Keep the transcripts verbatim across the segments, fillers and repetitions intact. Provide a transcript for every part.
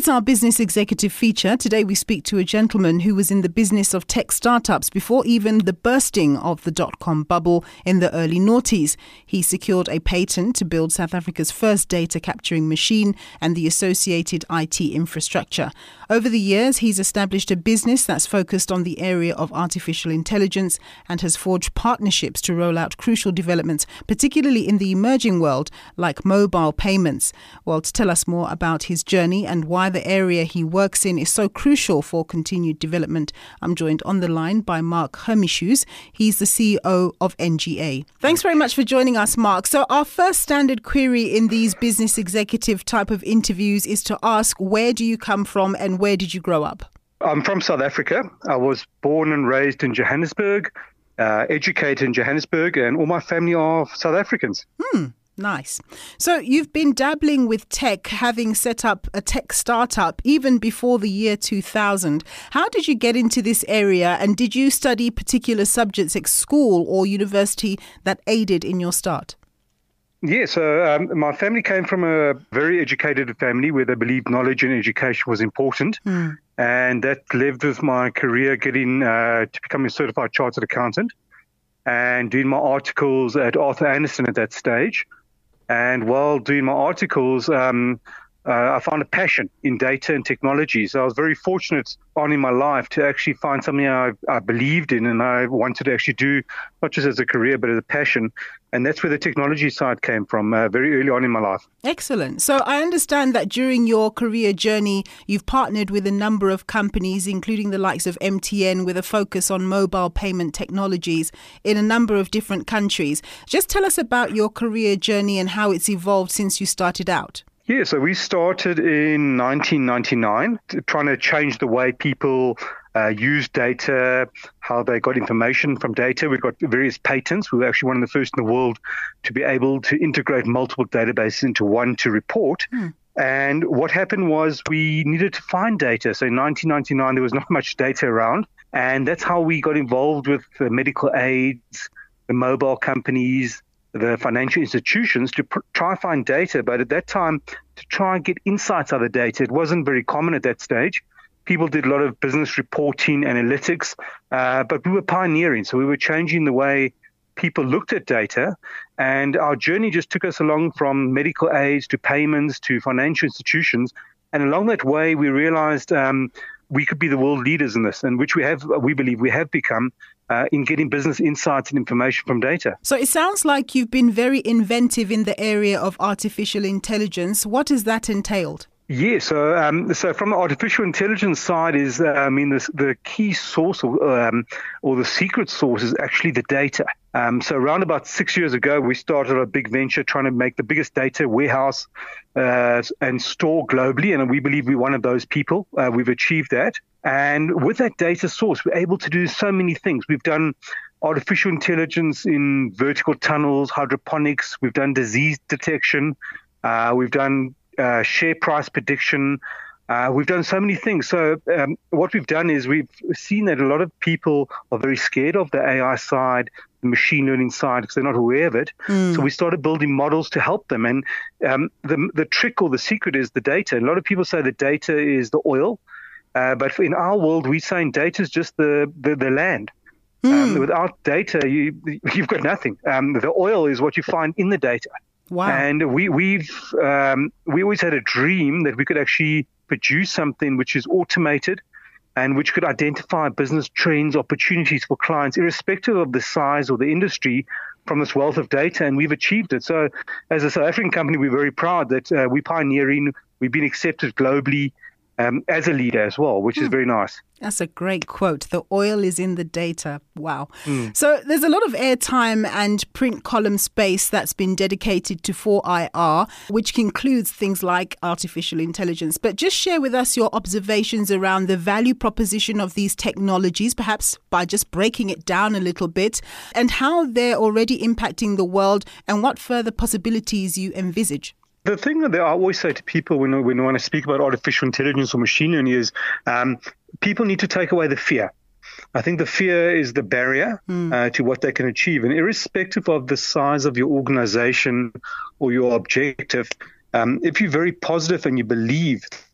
It's our Business Executive feature. Today we speak to a gentleman who was in the business of tech startups before even the bursting of the dot-com bubble in the early noughties. He secured a patent to build South Africa's first data capturing machine and the associated I T infrastructure. Over the years, he's established a business that's focused on the area of artificial intelligence and has forged partnerships to roll out crucial developments, particularly in the emerging world, like mobile payments. Well, to tell us more about his journey and why the area he works in is so crucial for continued development, I'm joined on the line by Mark Hermeshuis. He's the C E O of N G A. Thanks very much for joining us, Mark. So our first standard query in these business executive type of interviews is to ask, where do you come from and where did you grow up? I'm from South Africa. I was born and raised in Johannesburg, uh, educated in Johannesburg, and all my family are South Africans. Hmm. Nice. So you've been dabbling with tech, having set up a tech startup even before the year two thousand. How did you get into this area, and did you study particular subjects at school or university that aided in your start? Yeah, so um, my family came from a very educated family where they believed knowledge and education was important. Mm. And that led with my career getting uh, to become a certified chartered accountant and doing my articles at Arthur Andersen at that stage. And while doing my articles, um, uh, I found a passion in data and technology. So I was very fortunate on in my life to actually find something I, I believed in and I wanted to actually do, not just as a career, but as a passion. And that's where the technology side came from, uh, very early on in my life. Excellent. So I understand that during your career journey, you've partnered with a number of companies, including the likes of M T N, with a focus on mobile payment technologies in a number of different countries. Just tell us about your career journey and how it's evolved since you started out. Yeah, so we started in nineteen ninety-nine, trying to change the way people uh, use data, how they got information from data. We got various patents. We were actually one of the first in the world to be able to integrate multiple databases into one to report. Hmm. And what happened was we needed to find data. So in nineteen ninety-nine, there was not much data around. And that's how we got involved with the medical aids, the mobile companies, the financial institutions to pr- try and find data. But at that time, to try and get insights out of the data, it wasn't very common at that stage. People did a lot of business reporting, analytics, uh, but we were pioneering. So we were changing the way people looked at data. And our journey just took us along from medical aids to payments to financial institutions. And along that way, we realized um, we could be the world leaders in this, and which we have, we believe we have become, Uh, in getting business insights and information from data. So it sounds like you've been very inventive in the area of artificial intelligence. What has that entailed? Yeah, so um, so from the artificial intelligence side is, uh, I mean, the, the key source or, um, or the secret source is actually the data. Um, so around about six years ago, we started a big venture trying to make the biggest data warehouse uh, and store globally, and we believe we're one of those people. Uh, we've achieved that. And with that data source, we're able to do so many things. We've done artificial intelligence in vertical tunnels, hydroponics. We've done disease detection. Uh, we've done uh, share price prediction. Uh, we've done so many things. So um, what we've done is we've seen that a lot of people are very scared of the A I side, the machine learning side, because they're not aware of it. Mm. So we started building models to help them. And um, the, the trick or the secret is the data. A lot of people say the data is the oil. Uh, but in our world, we're saying data is just the, the, the land. Mm. Um, without data, you, you've got nothing. Um, the oil is what you find in the data. Wow. And we, we've um, we always had a dream that we could actually produce something which is automated and which could identify business trends, opportunities for clients, irrespective of the size or the industry, from this wealth of data. And we've achieved it. So as a South African company, we're very proud that uh, we're pioneering. We've been accepted globally Um, as a leader as well, which is very nice. That's a great quote. The oil is in the data. Wow. Mm. So there's a lot of airtime and print column space that's been dedicated to four I R, which includes things like artificial intelligence. But just share with us your observations around the value proposition of these technologies, perhaps by just breaking it down a little bit, and how they're already impacting the world and what further possibilities you envisage. The thing that I always say to people when, when we want to speak about artificial intelligence or machine learning is um, people need to take away the fear. I think the fear is the barrier mm. uh, to what they can achieve. And irrespective of the size of your organization or your objective, um, if you're very positive and you believe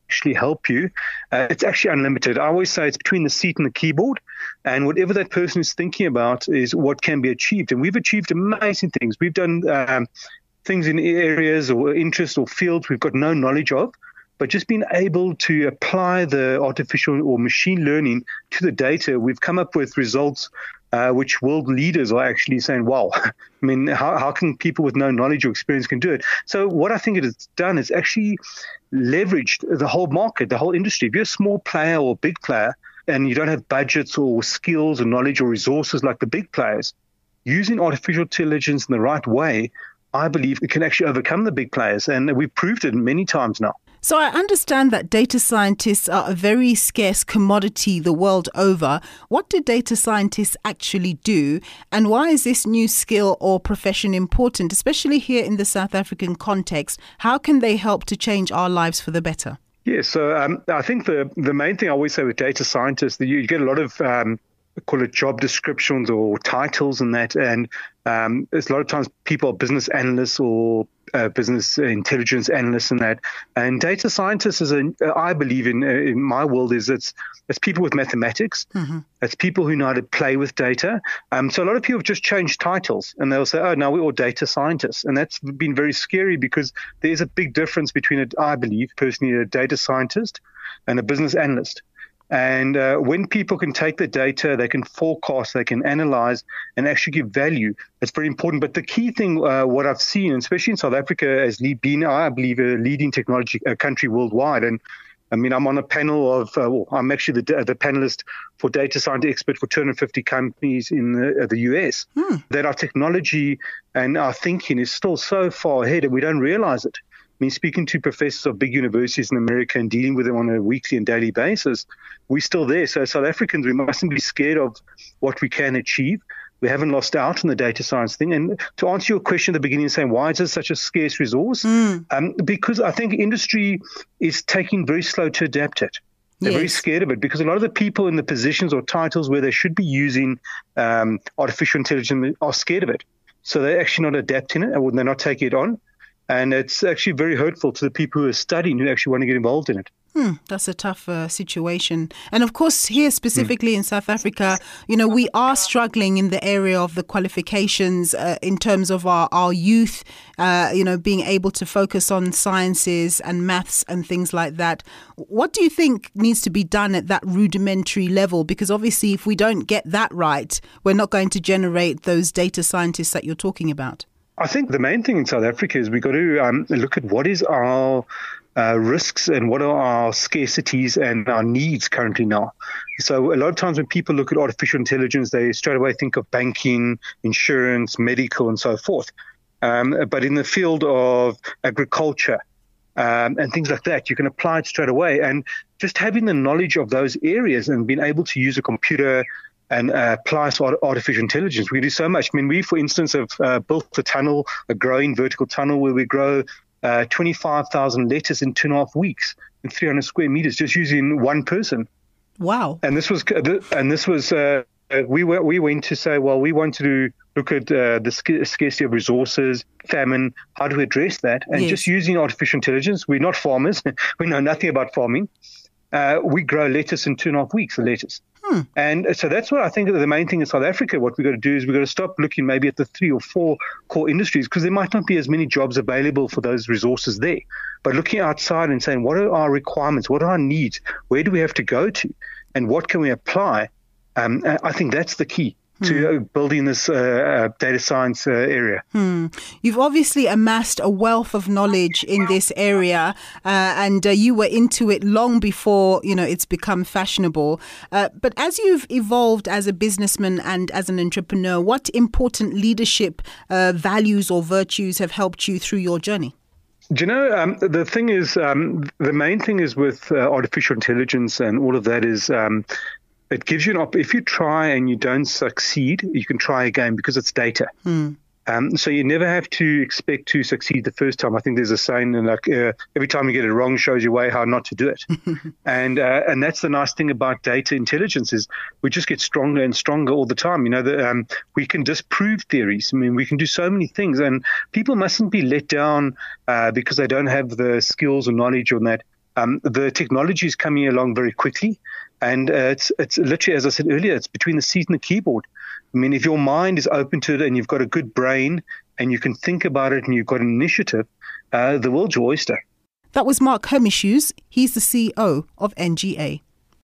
actually help you, uh, it's actually unlimited. I always say it's between the seat and the keyboard, and whatever that person is thinking about is what can be achieved. And we've achieved amazing things. We've done um, things in areas or interest or fields we've got no knowledge of, but just being able to apply the artificial or machine learning to the data, we've come up with results uh, which world leaders are actually saying, wow, I mean, how, how can people with no knowledge or experience can do it? So what I think it has done is actually leveraged the whole market, the whole industry. If you're a small player or big player and you don't have budgets or skills or knowledge or resources like the big players, using artificial intelligence in the right way, I believe it can actually overcome the big players. And we've proved it many times now. So I understand that data scientists are a very scarce commodity the world over. What do data scientists actually do? And why is this new skill or profession important, especially here in the South African context? How can they help to change our lives for the better? Yeah, so um, I think the, the main thing I always say with data scientists, that you, you get a lot of um, call it job descriptions or titles and that. And um, there's a lot of times people are business analysts or uh, business intelligence analysts and that. And data scientists, is a, I believe in, in my world, is it's it's people with mathematics. Mm-hmm. It's people who know how to play with data. Um, so a lot of people have just changed titles and they'll say, oh, now we're all data scientists. And that's been very scary because there's a big difference between, a, I believe, personally, a data scientist and a business analyst. And uh, when people can take the data, they can forecast, they can analyze and actually give value. It's very important. But the key thing, uh, what I've seen, especially in South Africa, as being, I believe, a leading technology uh, country worldwide. And I mean, I'm on a panel of, uh, well, I'm actually the, the panelist for data science expert for two hundred fifty companies in the, uh, the U S, hmm. that our technology and our thinking is still so far ahead and we don't realize it. I mean, speaking to professors of big universities in America and dealing with them on a weekly and daily basis, we're still there. So South Africans, we mustn't be scared of what we can achieve. We haven't lost out on the data science thing. And to answer your question at the beginning, saying why is it such a scarce resource? Mm. Um, because I think industry is taking very slow to adapt it. They're yes. very scared of it because a lot of the people in the positions or titles where they should be using um, artificial intelligence are scared of it. So they're actually not adapting it or they're not taking it on. And it's actually very hurtful to the people who are studying who actually want to get involved in it. Hmm, that's a tough uh, situation. And of course, here specifically mm. in South Africa, you know, we are struggling in the area of the qualifications uh, in terms of our, our youth, uh, you know, being able to focus on sciences and maths and things like that. What do you think needs to be done at that rudimentary level? Because obviously, if we don't get that right, we're not going to generate those data scientists that you're talking about. I think the main thing in South Africa is we've got to um, look at what is our uh, risks and what are our scarcities and our needs currently now. So a lot of times when people look at artificial intelligence, they straight away think of banking, insurance, medical, and so forth. Um, but in the field of agriculture um, and things like that, you can apply it straight away. And just having the knowledge of those areas and being able to use a computer and uh, apply to artificial intelligence. We do so much. I mean, we, for instance, have uh, built a tunnel, a growing vertical tunnel where we grow uh, twenty-five thousand lettuce in two and a half weeks in three hundred square meters, just using one person. Wow. And this was, and this was, uh, we were, we went to say, well, we want to look at uh, the sc- scarcity of resources, famine, how do we address that? And yes. just using artificial intelligence, we're not farmers. We know nothing about farming. Uh, we grow lettuce in two and a half weeks, the lettuce. Hmm. And so that's what I think the main thing in South Africa, what we've got to do is we've got to stop looking maybe at the three or four core industries because there might not be as many jobs available for those resources there. But looking outside and saying, what are our requirements? What are our needs? Where do we have to go to? And what can we apply? Um, I think that's the key to hmm. building this uh, uh, data science uh, area. Hmm. You've obviously amassed a wealth of knowledge in this area uh, and uh, you were into it long before, you know, it's become fashionable. Uh, but as you've evolved as a businessman and as an entrepreneur, what important leadership uh, values or virtues have helped you through your journey? Do you know, um, the thing is, um, the main thing is with uh, artificial intelligence and all of that is um, it gives you an op- if you try and you don't succeed, you can try again because it's data. Hmm. Um, so you never have to expect to succeed the first time. I think there's a saying, like uh, every time you get it wrong shows you way how not to do it. and uh, and that's the nice thing about data intelligence is we just get stronger and stronger all the time. You know, the, um, we can disprove theories. I mean, we can do so many things, and people mustn't be let down uh, because they don't have the skills or knowledge on that. Um, the technology is coming along very quickly, and uh, it's it's literally, as I said earlier, it's between the seat and the keyboard. I mean, if your mind is open to it and you've got a good brain and you can think about it and you've got an initiative, uh, the world's your oyster. That was Mark Hermishues. He's the C E O of N G A.